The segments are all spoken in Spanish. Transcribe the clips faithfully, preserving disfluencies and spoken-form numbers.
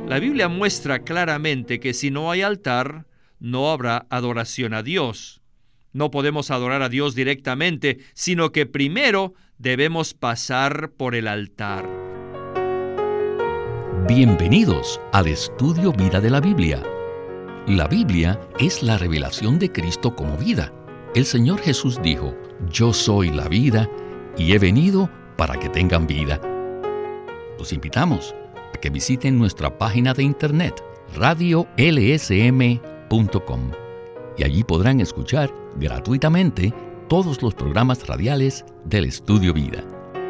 La Biblia muestra claramente que si no hay altar, no habrá adoración a Dios. No podemos adorar a Dios directamente, sino que primero debemos pasar por el altar. Bienvenidos al estudio Vida de la Biblia. La Biblia es la revelación de Cristo como vida. El Señor Jesús dijo: "Yo soy la vida y he venido para que tengan vida". Los invitamos a que visiten nuestra página de internet radio l s m punto com y allí podrán escuchar gratuitamente todos los programas radiales del Estudio Vida.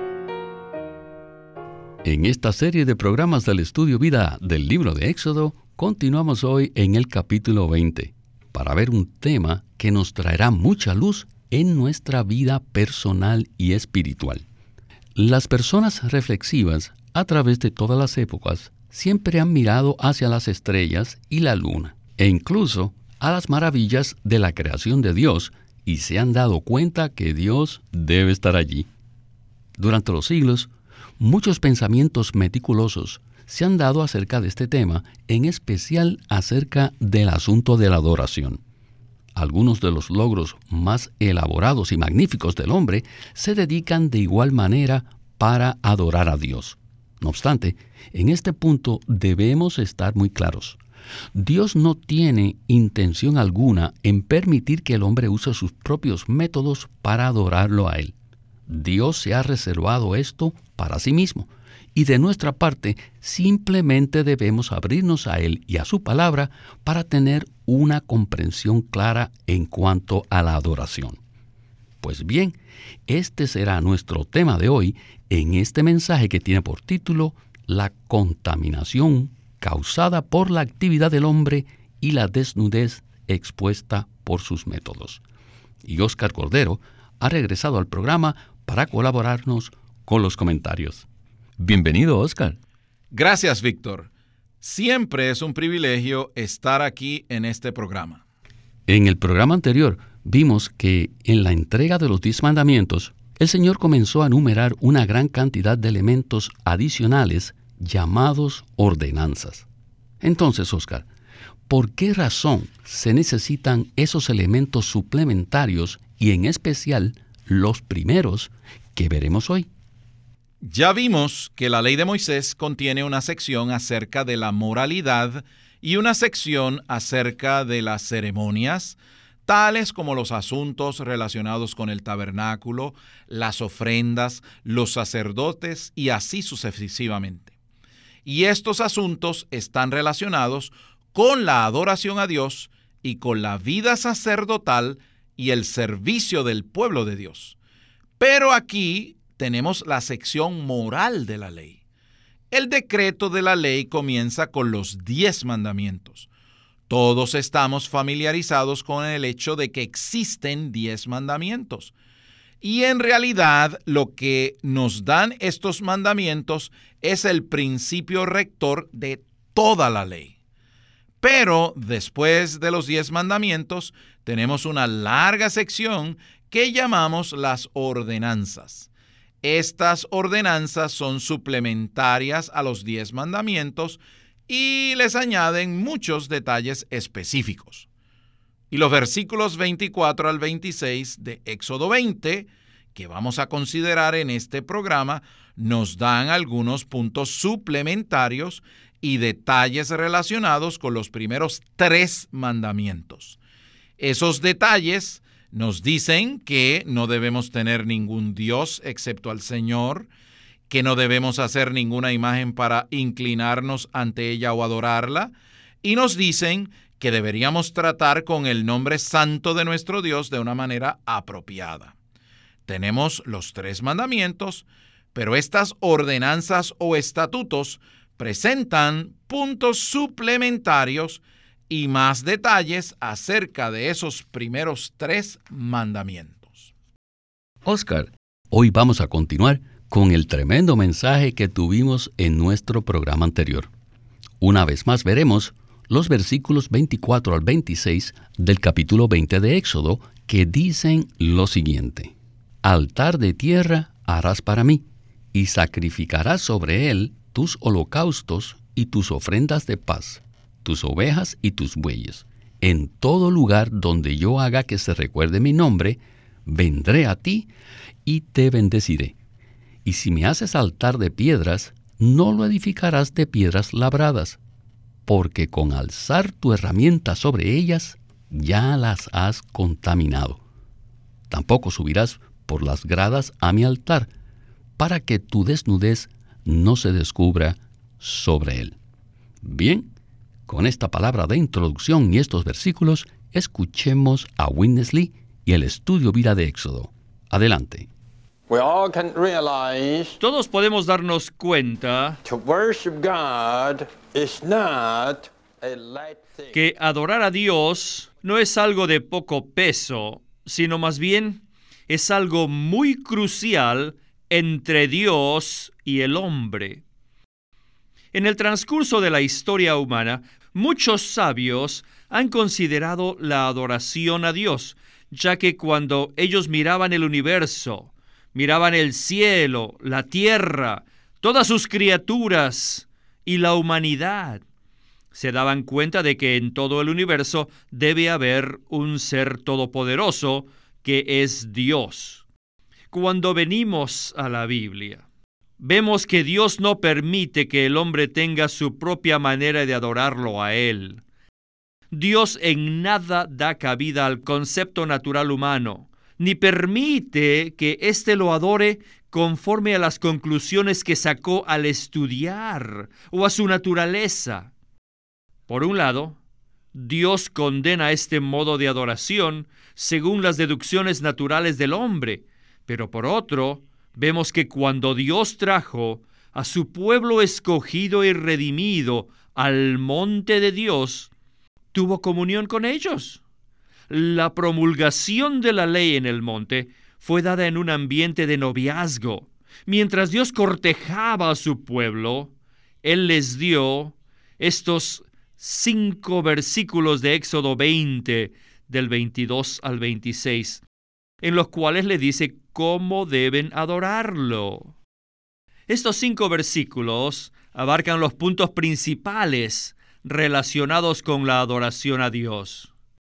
En esta serie de programas del Estudio Vida del libro de Éxodo, continuamos hoy en el capítulo veinte para ver un tema que nos traerá mucha luz en nuestra vida personal y espiritual. Las personas reflexivas a través de todas las épocas siempre han mirado hacia las estrellas y la luna, e incluso a las maravillas de la creación de Dios, y se han dado cuenta que Dios debe estar allí. Durante los siglos, muchos pensamientos meticulosos se han dado acerca de este tema, en especial acerca del asunto de la adoración. Algunos de los logros más elaborados y magníficos del hombre se dedican de igual manera para adorar a Dios. No obstante, en este punto debemos estar muy claros. Dios no tiene intención alguna en permitir que el hombre use sus propios métodos para adorarlo a Él. Dios se ha reservado esto para sí mismo, y de nuestra parte simplemente debemos abrirnos a Él y a su palabra para tener una comprensión clara en cuanto a la adoración. Pues bien, este será nuestro tema de hoy en este mensaje que tiene por título La contaminación causada por la actividad del hombre y la desnudez expuesta por sus métodos. Y Oscar Cordero ha regresado al programa para colaborarnos con los comentarios. Bienvenido, Oscar. Gracias, Víctor. Siempre es un privilegio estar aquí en este programa. En el programa anterior vimos que en la entrega de los diez mandamientos, el Señor comenzó a enumerar una gran cantidad de elementos adicionales llamados ordenanzas. Entonces, Oscar, ¿por qué razón se necesitan esos elementos suplementarios y en especial los primeros que veremos hoy? Ya vimos que la ley de Moisés contiene una sección acerca de la moralidad y una sección acerca de las ceremonias, tales como los asuntos relacionados con el tabernáculo, las ofrendas, los sacerdotes y así sucesivamente. Y estos asuntos están relacionados con la adoración a Dios y con la vida sacerdotal y el servicio del pueblo de Dios. Pero aquí tenemos la sección moral de la ley. El decreto de la ley comienza con los diez mandamientos. Todos estamos familiarizados con el hecho de que existen diez mandamientos. Y en realidad lo que nos dan estos mandamientos es el principio rector de toda la ley. Pero después de los diez mandamientos tenemos una larga sección que llamamos las ordenanzas. Estas ordenanzas son suplementarias a los diez mandamientos y les añaden muchos detalles específicos. Y los versículos veinticuatro al veintiséis de Éxodo veinte, que vamos a considerar en este programa, nos dan algunos puntos suplementarios y detalles relacionados con los primeros tres mandamientos. Esos detalles nos dicen que no debemos tener ningún Dios excepto al Señor, que no debemos hacer ninguna imagen para inclinarnos ante ella o adorarla, y nos dicen que deberíamos tratar con el nombre santo de nuestro Dios de una manera apropiada. Tenemos los tres mandamientos, pero estas ordenanzas o estatutos presentan puntos suplementarios y más detalles acerca de esos primeros tres mandamientos. Oscar, hoy vamos a continuar con el tremendo mensaje que tuvimos en nuestro programa anterior. Una vez más veremos los versículos veinticuatro al veintiséis del capítulo veinte de Éxodo, que dicen lo siguiente: Altar de tierra harás para mí, y sacrificarás sobre él tus holocaustos y tus ofrendas de paz, tus ovejas y tus bueyes. En todo lugar donde yo haga que se recuerde mi nombre, vendré a ti y te bendeciré. Y si me haces altar de piedras, no lo edificarás de piedras labradas, porque con alzar tu herramienta sobre ellas, ya las has contaminado. Tampoco subirás por las gradas a mi altar, para que tu desnudez no se descubra sobre él. Bien, con esta palabra de introducción y estos versículos, escuchemos a Witness Lee y el estudio vida de Éxodo. Adelante. We all can realize Todos podemos darnos cuenta to worship God is not a light thing. que adorar a Dios no es algo de poco peso, sino más bien es algo muy crucial entre Dios y el hombre. En el transcurso de la historia humana, muchos sabios han considerado la adoración a Dios, ya que cuando ellos miraban el universo, miraban el cielo, la tierra, todas sus criaturas y la humanidad, se daban cuenta de que en todo el universo debe haber un ser todopoderoso que es Dios. Cuando venimos a la Biblia, vemos que Dios no permite que el hombre tenga su propia manera de adorarlo a Él. Dios en nada da cabida al concepto natural humano, ni permite que éste lo adore conforme a las conclusiones que sacó al estudiar o a su naturaleza. Por un lado, Dios condena este modo de adoración según las deducciones naturales del hombre, pero por otro, vemos que cuando Dios trajo a su pueblo escogido y redimido al monte de Dios, tuvo comunión con ellos. La promulgación de la ley en el monte fue dada en un ambiente de noviazgo. Mientras Dios cortejaba a su pueblo, Él les dio estos cinco versículos de Éxodo veinte, del veintidós al veintiséis, en los cuales le dice cómo deben adorarlo. Estos cinco versículos abarcan los puntos principales relacionados con la adoración a Dios.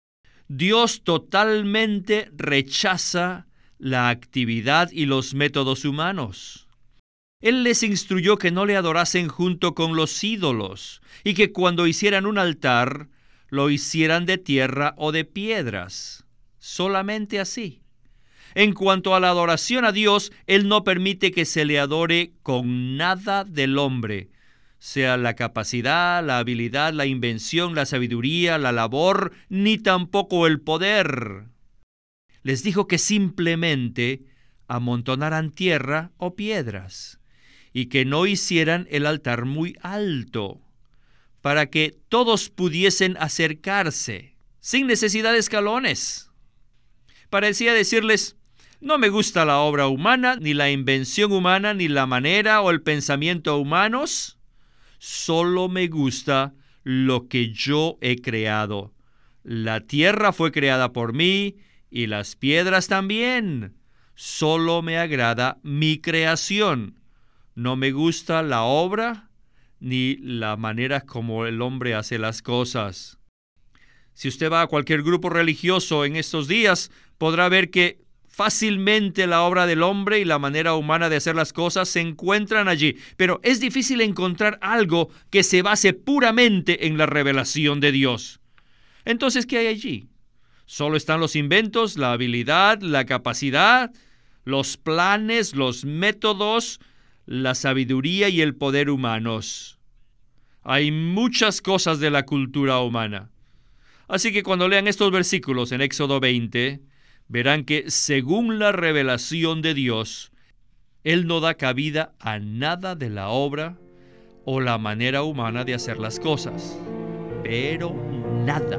Dios totalmente rechaza la actividad y los métodos humanos. Él les instruyó que no le adorasen junto con los ídolos y que cuando hicieran un altar, lo hicieran de tierra o de piedras. Solamente así. En cuanto a la adoración a Dios, Él no permite que se le adore con nada del hombre, sea la capacidad, la habilidad, la invención, la sabiduría, la labor, ni tampoco el poder. Les dijo que simplemente amontonaran tierra o piedras y que no hicieran el altar muy alto, para que todos pudiesen acercarse, sin necesidad de escalones. Parecía decirles: no me gusta la obra humana, ni la invención humana, ni la manera o el pensamiento humanos. Solo me gusta lo que yo he creado. La tierra fue creada por mí y las piedras también. Solo me agrada mi creación. No me gusta la obra ni la manera como el hombre hace las cosas. Si usted va a cualquier grupo religioso en estos días, podrá ver que fácilmente la obra del hombre y la manera humana de hacer las cosas se encuentran allí, pero es difícil encontrar algo que se base puramente en la revelación de Dios. Entonces, ¿qué hay allí? Solo están los inventos, la habilidad, la capacidad, los planes, los métodos, la sabiduría y el poder humanos. Hay muchas cosas de la cultura humana. Así que cuando lean estos versículos en Éxodo veinte, verán que según la revelación de Dios, Él no da cabida a nada de la obra o la manera humana de hacer las cosas. Pero nada.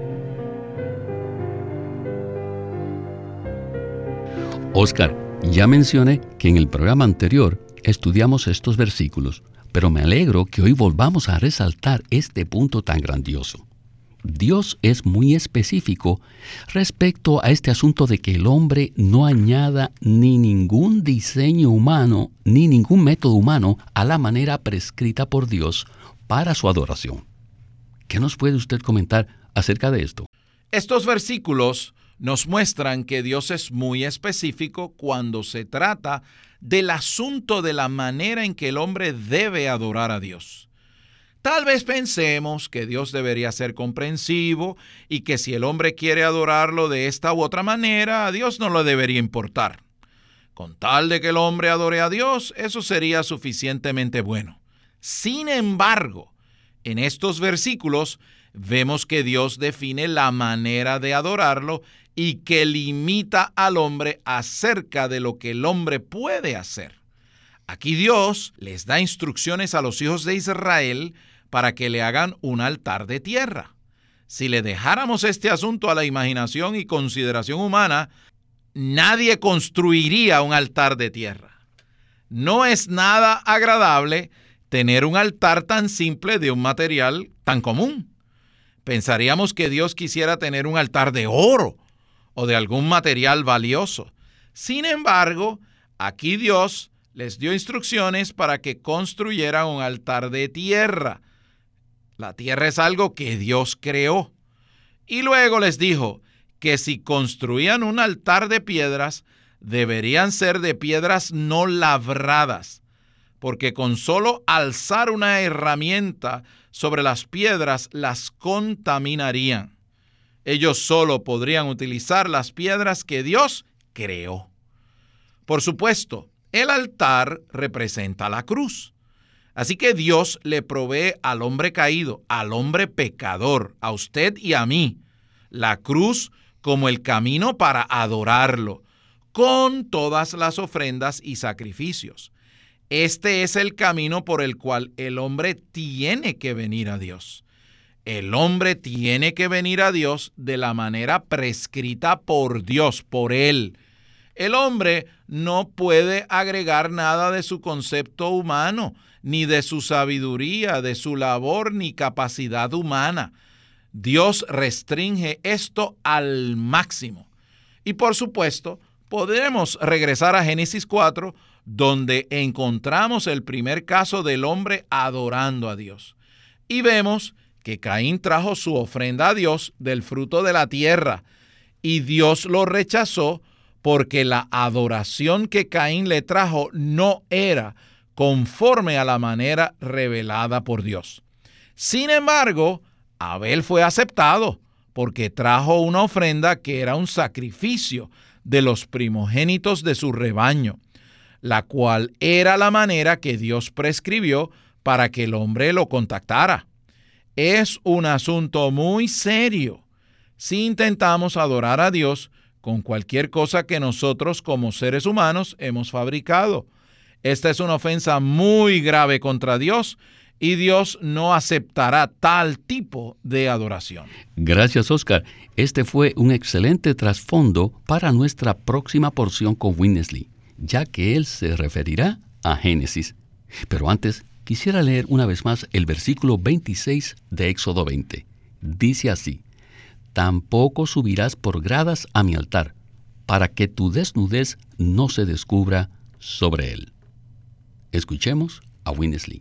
Oscar, ya mencioné que en el programa anterior estudiamos estos versículos, pero me alegro que hoy volvamos a resaltar este punto tan grandioso. Dios es muy específico respecto a este asunto de que el hombre no añada ni ningún diseño humano, ni ningún método humano a la manera prescrita por Dios para su adoración. ¿Qué nos puede usted comentar acerca de esto? Estos versículos nos muestran que Dios es muy específico cuando se trata del asunto de la manera en que el hombre debe adorar a Dios. Tal vez pensemos que Dios debería ser comprensivo y que si el hombre quiere adorarlo de esta u otra manera, a Dios no le debería importar. Con tal de que el hombre adore a Dios, eso sería suficientemente bueno. Sin embargo, en estos versículos vemos que Dios define la manera de adorarlo y que limita al hombre acerca de lo que el hombre puede hacer. Aquí Dios les da instrucciones a los hijos de Israel para que le hagan un altar de tierra. Si le dejáramos este asunto a la imaginación y consideración humana, nadie construiría un altar de tierra. No es nada agradable tener un altar tan simple de un material tan común. Pensaríamos que Dios quisiera tener un altar de oro o de algún material valioso. Sin embargo, aquí Dios les dio instrucciones para que construyeran un altar de tierra. La tierra es algo que Dios creó. Y luego les dijo que si construían un altar de piedras, deberían ser de piedras no labradas, porque con solo alzar una herramienta sobre las piedras las contaminarían. Ellos solo podrían utilizar las piedras que Dios creó. Por supuesto, el altar representa la cruz. Así que Dios le provee al hombre caído, al hombre pecador, a usted y a mí, la cruz como el camino para adorarlo, con todas las ofrendas y sacrificios. Este es el camino por el cual el hombre tiene que venir a Dios. El hombre tiene que venir a Dios de la manera prescrita por Dios, por Él. El hombre no puede agregar nada de su concepto humano, ni de su sabiduría, de su labor, ni capacidad humana. Dios restringe esto al máximo. Y por supuesto, podremos regresar a Génesis cuatro, donde encontramos el primer caso del hombre adorando a Dios. Y vemos que Caín trajo su ofrenda a Dios del fruto de la tierra, y Dios lo rechazó porque la adoración que Caín le trajo no era conforme a la manera revelada por Dios. Sin embargo, Abel fue aceptado porque trajo una ofrenda que era un sacrificio de los primogénitos de su rebaño, la cual era la manera que Dios prescribió para que el hombre lo contactara. Es un asunto muy serio si intentamos adorar a Dios con cualquier cosa que nosotros como seres humanos hemos fabricado. Esta es una ofensa muy grave contra Dios y Dios no aceptará tal tipo de adoración. Gracias, Oscar. Este fue un excelente trasfondo para nuestra próxima porción con Winnesley, ya que él se referirá a Génesis. Pero antes, quisiera leer una vez más el versículo veintiséis de Éxodo veinte. Dice así: «Tampoco subirás por gradas a mi altar, para que tu desnudez no se descubra sobre él». Escuchemos a Winnesley.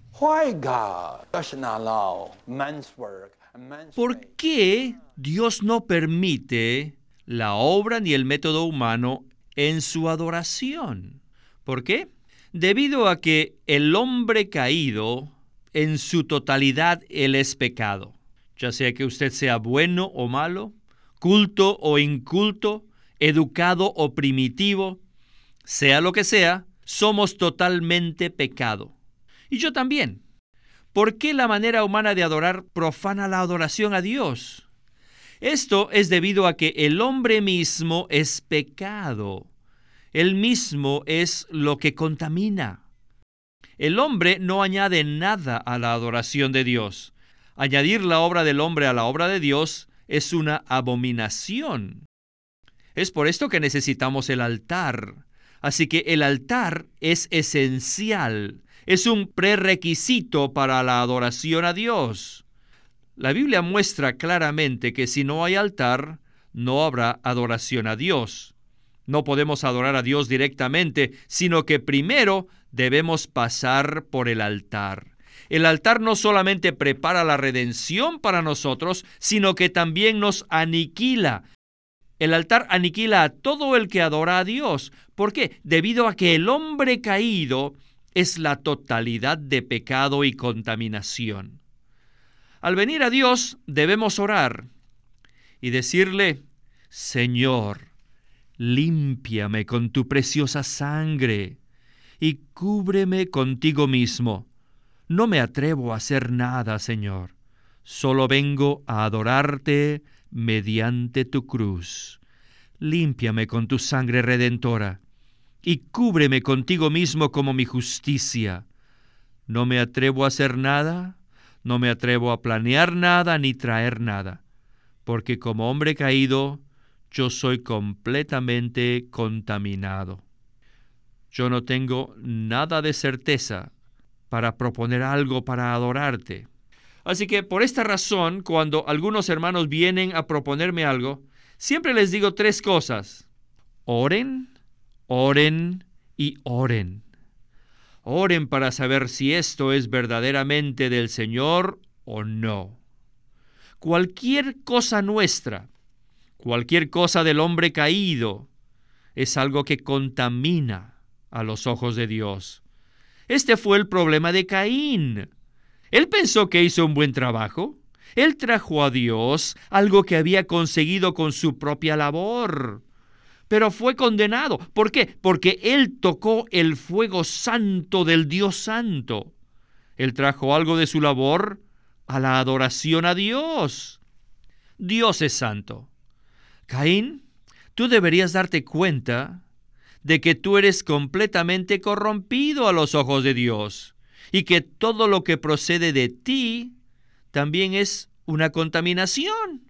¿Por qué Dios no permite la obra ni el método humano en su adoración? ¿Por qué? Debido a que el hombre caído, en su totalidad, él es pecado. Ya sea que usted sea bueno o malo, culto o inculto, educado o primitivo, sea lo que sea, somos totalmente pecado. Y yo también. ¿Por qué la manera humana de adorar profana la adoración a Dios? Esto es debido a que el hombre mismo es pecado. Él mismo es lo que contamina. El hombre no añade nada a la adoración de Dios. Añadir la obra del hombre a la obra de Dios es una abominación. Es por esto que necesitamos el altar. Así que el altar es esencial, es un prerequisito para la adoración a Dios. La Biblia muestra claramente que si no hay altar, no habrá adoración a Dios. No podemos adorar a Dios directamente, sino que primero debemos pasar por el altar. El altar no solamente prepara la redención para nosotros, sino que también nos aniquila. El altar aniquila a todo el que adora a Dios. ¿Por qué? Debido a que el hombre caído es la totalidad de pecado y contaminación. Al venir a Dios debemos orar y decirle: Señor, límpiame con tu preciosa sangre y cúbreme contigo mismo. No me atrevo a hacer nada, Señor. Solo vengo a adorarte mediante tu cruz. Límpiame con tu sangre redentora y cúbreme contigo mismo como mi justicia. No me atrevo a hacer nada, no me atrevo a planear nada ni traer nada, porque como hombre caído, yo soy completamente contaminado. Yo no tengo nada de certeza para proponer algo para adorarte. Así que por esta razón, cuando algunos hermanos vienen a proponerme algo, siempre les digo tres cosas: oren, oren y oren. Oren para saber si esto es verdaderamente del Señor o no. Cualquier cosa nuestra, cualquier cosa del hombre caído, es algo que contamina a los ojos de Dios. Este fue el problema de Caín. Él pensó que hizo un buen trabajo. Él trajo a Dios algo que había conseguido con su propia labor, pero fue condenado. ¿Por qué? Porque él tocó el fuego santo del Dios santo. Él trajo algo de su labor a la adoración a Dios. Dios es santo. Caín, tú deberías darte cuenta de que tú eres completamente corrompido a los ojos de Dios y que todo lo que procede de ti también es una contaminación.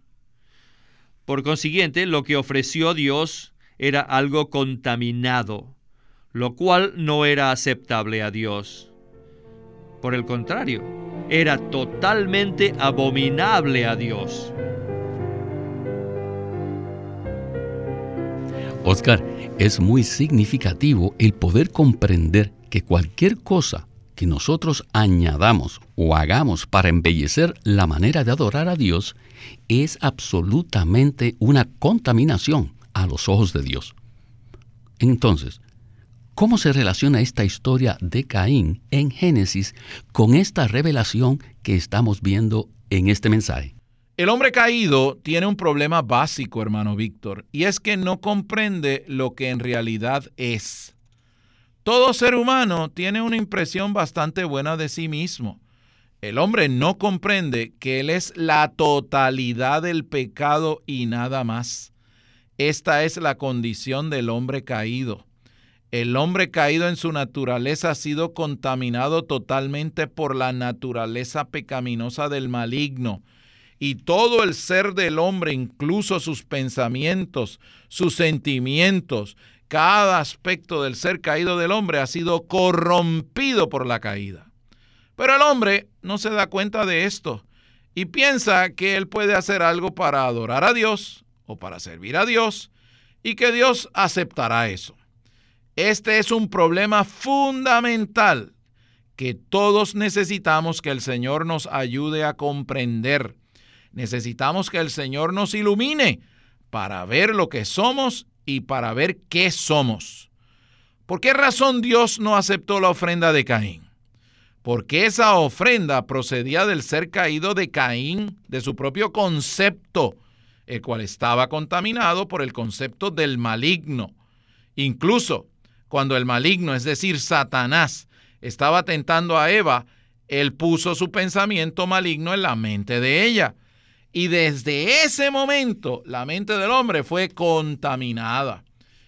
Por consiguiente, lo que ofreció Dios era algo contaminado, lo cual no era aceptable a Dios. Por el contrario, era totalmente abominable a Dios. Oscar, es muy significativo el poder comprender que cualquier cosa que nosotros añadamos o hagamos para embellecer la manera de adorar a Dios es absolutamente una contaminación a los ojos de Dios. Entonces, ¿cómo se relaciona esta historia de Caín en Génesis con esta revelación que estamos viendo en este mensaje? El hombre caído tiene un problema básico, hermano Víctor, y es que no comprende lo que en realidad es. Todo ser humano tiene una impresión bastante buena de sí mismo. El hombre no comprende que él es la totalidad del pecado y nada más. Esta es la condición del hombre caído. El hombre caído en su naturaleza ha sido contaminado totalmente por la naturaleza pecaminosa del maligno. Y todo el ser del hombre, incluso sus pensamientos, sus sentimientos, cada aspecto del ser caído del hombre ha sido corrompido por la caída. Pero el hombre no se da cuenta de esto y piensa que él puede hacer algo para adorar a Dios o para servir a Dios y que Dios aceptará eso. Este es un problema fundamental que todos necesitamos que el Señor nos ayude a comprender. Necesitamos que el Señor nos ilumine para ver lo que somos y para ver qué somos. ¿Por qué razón Dios no aceptó la ofrenda de Caín? Porque esa ofrenda procedía del ser caído de Caín, de su propio concepto, el cual estaba contaminado por el concepto del maligno. Incluso cuando el maligno, es decir, Satanás, estaba tentando a Eva, él puso su pensamiento maligno en la mente de ella. Y desde ese momento, la mente del hombre fue contaminada.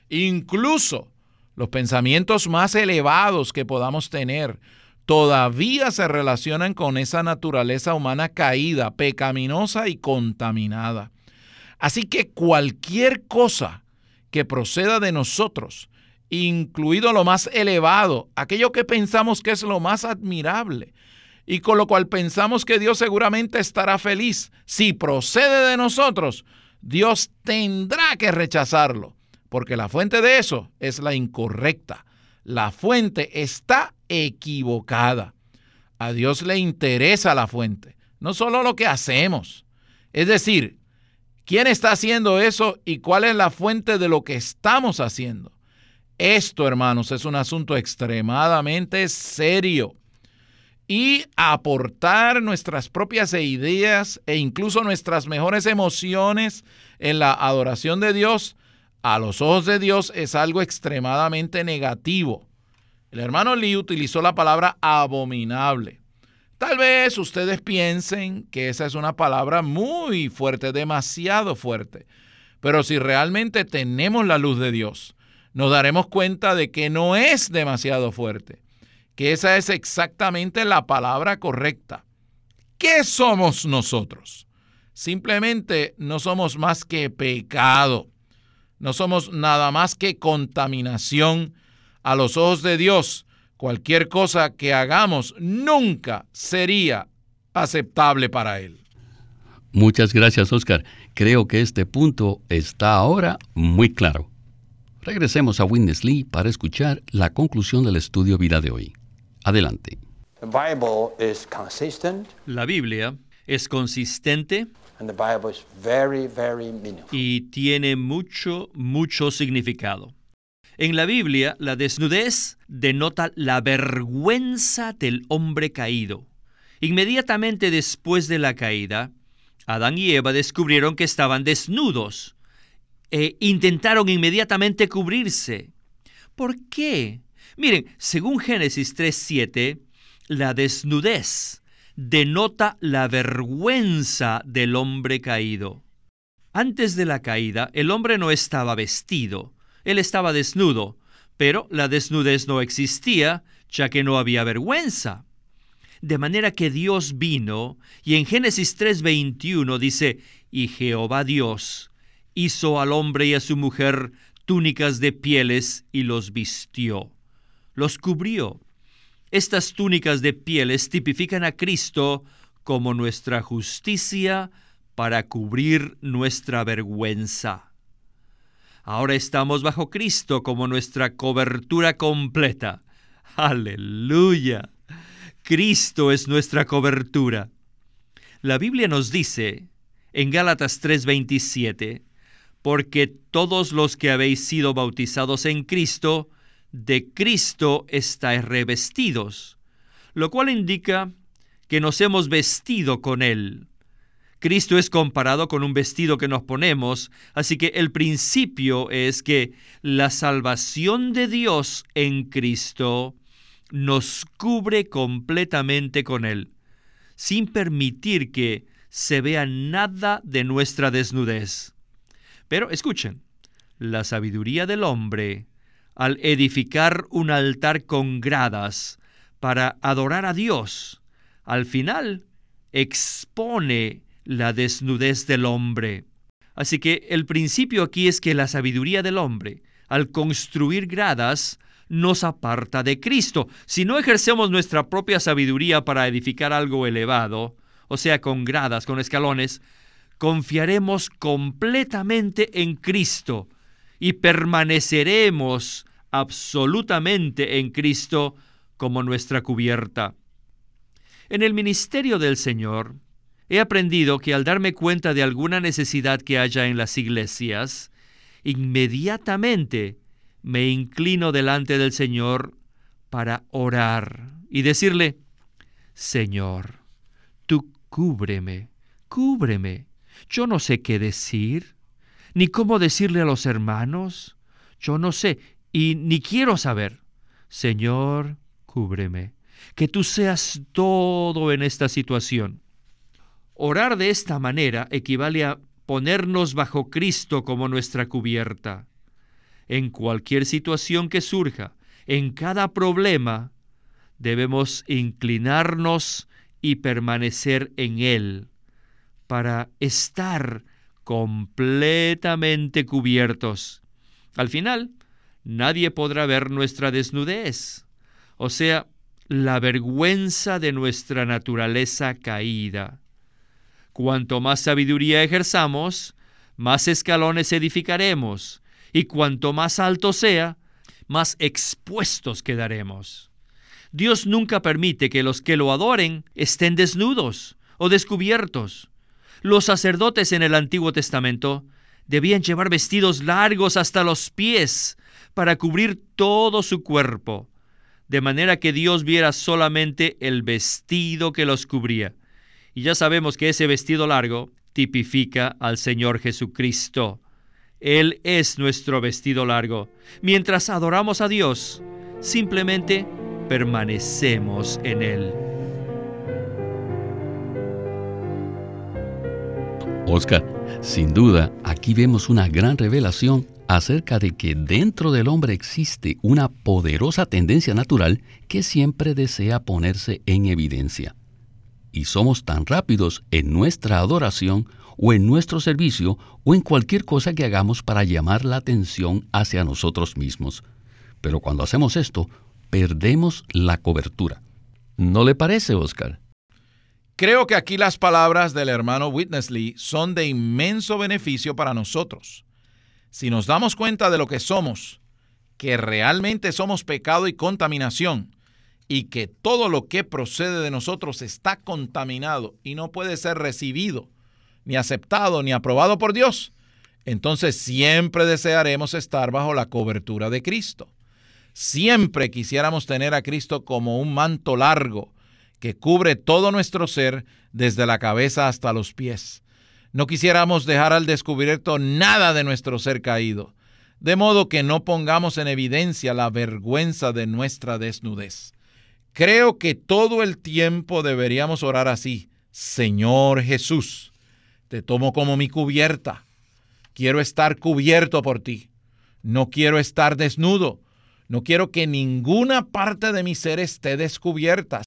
Incluso los pensamientos más elevados que podamos tener todavía se relacionan con esa naturaleza humana caída, pecaminosa y contaminada. Así que cualquier cosa que proceda de nosotros, incluido lo más elevado, aquello que pensamos que es lo más admirable, y con lo cual pensamos que Dios seguramente estará feliz. Si procede de nosotros, Dios tendrá que rechazarlo, porque la fuente de eso es la incorrecta. La fuente está equivocada. A Dios le interesa la fuente, no solo lo que hacemos. Es decir, ¿quién está haciendo eso y cuál es la fuente de lo que estamos haciendo? Esto, hermanos, es un asunto extremadamente serio. Y aportar nuestras propias ideas e incluso nuestras mejores emociones en la adoración de Dios, a los ojos de Dios, es algo extremadamente negativo. El hermano Lee utilizó la palabra abominable. Tal vez ustedes piensen que esa es una palabra muy fuerte, demasiado fuerte. Pero si realmente tenemos la luz de Dios, nos daremos cuenta de que no es demasiado fuerte, que esa es exactamente la palabra correcta. ¿Qué somos nosotros? Simplemente no somos más que pecado. No somos nada más que contaminación a los ojos de Dios. Cualquier cosa que hagamos nunca sería aceptable para Él. Muchas gracias, Oscar. Creo que este punto está ahora muy claro. Regresemos a Witness Lee para escuchar la conclusión del estudio vida de hoy. Adelante. The Bible is consistent. La Biblia es consistente. And the Bible is very, very meaningful. Y tiene mucho, mucho significado. En la Biblia, la desnudez denota la vergüenza del hombre caído. Inmediatamente después de la caída, Adán y Eva descubrieron que estaban desnudos e intentaron inmediatamente cubrirse. ¿Por qué? Miren, según Génesis tres siete, la desnudez denota la vergüenza del hombre caído. Antes de la caída, el hombre no estaba vestido, él estaba desnudo, pero la desnudez no existía, ya que no había vergüenza. De manera que Dios vino, y en Génesis tres veintiuno dice, y Jehová Dios hizo al hombre y a su mujer túnicas de pieles y los vistió, los cubrió. Estas túnicas de pieles tipifican a Cristo como nuestra justicia para cubrir nuestra vergüenza. Ahora estamos bajo Cristo como nuestra cobertura completa. ¡Aleluya! Cristo es nuestra cobertura. La Biblia nos dice en Gálatas tres veintisiete, porque todos los que habéis sido bautizados en Cristo, de Cristo estáis revestidos, lo cual indica que nos hemos vestido con Él. Cristo es comparado con un vestido que nos ponemos, así que el principio es que la salvación de Dios en Cristo nos cubre completamente con Él, sin permitir que se vea nada de nuestra desnudez. Pero escuchen, la sabiduría del hombre, al edificar un altar con gradas para adorar a Dios, al final expone la desnudez del hombre. Así que el principio aquí es que la sabiduría del hombre, al construir gradas, nos aparta de Cristo. Si no ejercemos nuestra propia sabiduría para edificar algo elevado, o sea, con gradas, con escalones, confiaremos completamente en Cristo y permaneceremos absolutamente en Cristo como nuestra cubierta. En el ministerio del Señor, he aprendido que al darme cuenta de alguna necesidad que haya en las iglesias, inmediatamente me inclino delante del Señor para orar y decirle, Señor, tú cúbreme, cúbreme. Yo no sé qué decir, ni cómo decirle a los hermanos. Yo no sé, y ni quiero saber. Señor, cúbreme. Que tú seas todo en esta situación. Orar de esta manera equivale a ponernos bajo Cristo como nuestra cubierta. En cualquier situación que surja, en cada problema, debemos inclinarnos y permanecer en Él para estar completamente cubiertos. Al final, nadie podrá ver nuestra desnudez. O sea, la vergüenza de nuestra naturaleza caída. Cuanto más sabiduría ejerzamos, más escalones edificaremos, y cuanto más alto sea, más expuestos quedaremos. Dios nunca permite que los que lo adoren estén desnudos o descubiertos. Los sacerdotes en el Antiguo Testamento debían llevar vestidos largos hasta los pies para cubrir todo su cuerpo, de manera que Dios viera solamente el vestido que los cubría. Y ya sabemos que ese vestido largo tipifica al Señor Jesucristo. Él es nuestro vestido largo. Mientras adoramos a Dios, simplemente permanecemos en Él. Oscar, sin duda, aquí vemos una gran revelación acerca de que dentro del hombre existe una poderosa tendencia natural que siempre desea ponerse en evidencia. Y somos tan rápidos en nuestra adoración o en nuestro servicio o en cualquier cosa que hagamos para llamar la atención hacia nosotros mismos. Pero cuando hacemos esto, perdemos la cobertura. ¿No le parece, Oscar? Creo que aquí las palabras del hermano Witness Lee son de inmenso beneficio para nosotros. Si nos damos cuenta de lo que somos, que realmente somos pecado y contaminación, y que todo lo que procede de nosotros está contaminado y no puede ser recibido, ni aceptado, ni aprobado por Dios, entonces siempre desearemos estar bajo la cobertura de Cristo. Siempre quisiéramos tener a Cristo como un manto largo que cubre todo nuestro ser desde la cabeza hasta los pies. No quisiéramos dejar al descubierto nada de nuestro ser caído, de modo que no pongamos en evidencia la vergüenza de nuestra desnudez. Creo que todo el tiempo deberíamos orar así: Señor Jesús, te tomo como mi cubierta. Quiero estar cubierto por ti. No quiero estar desnudo. No quiero que ninguna parte de mi ser esté descubierta.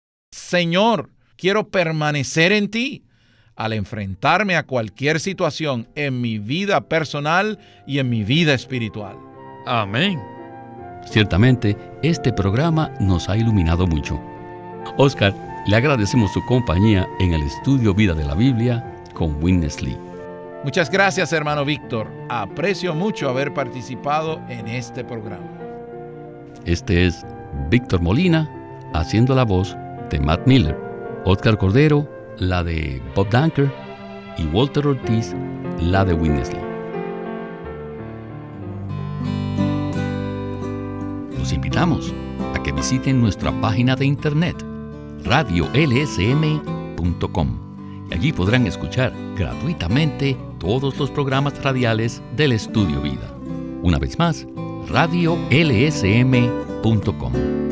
Señor, quiero permanecer en ti al enfrentarme a cualquier situación en mi vida personal y en mi vida espiritual. Amén. Ciertamente, este programa nos ha iluminado mucho. Oscar, le agradecemos su compañía en el estudio Vida de la Biblia con Witness Lee. Muchas gracias, hermano Víctor. Aprecio mucho haber participado en este programa. Este es Víctor Molina, haciendo la voz de Matt Miller, Oscar Cordero, la de Bob Danker, y Walter Ortiz, la de Witness Lee. Los invitamos a que visiten nuestra página de internet, radio l s m punto com, y allí podrán escuchar gratuitamente todos los programas radiales del Estudio Vida. Una vez más, radio l s m punto com.